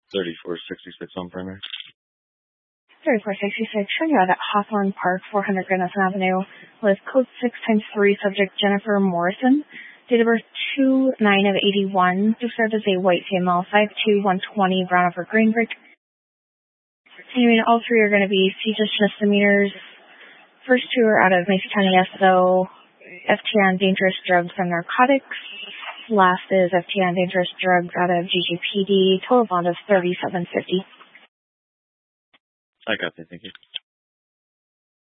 3466 on primary. 3466, showing you out at Hawthorne Park, 400 Gunnison Avenue, with code 6 3, subject Jennifer Morrison. Date of birth 2/9/81. Described as a white female, 5'2", 120, brown over green brick. Anyway, all three are going to be CJIS misdemeanors. First two are out of Mason County SO, FTN, dangerous drugs and narcotics. Last is FTN, dangerous drugs out of GGPD. Total bond of $37.50. I got that. Thank you.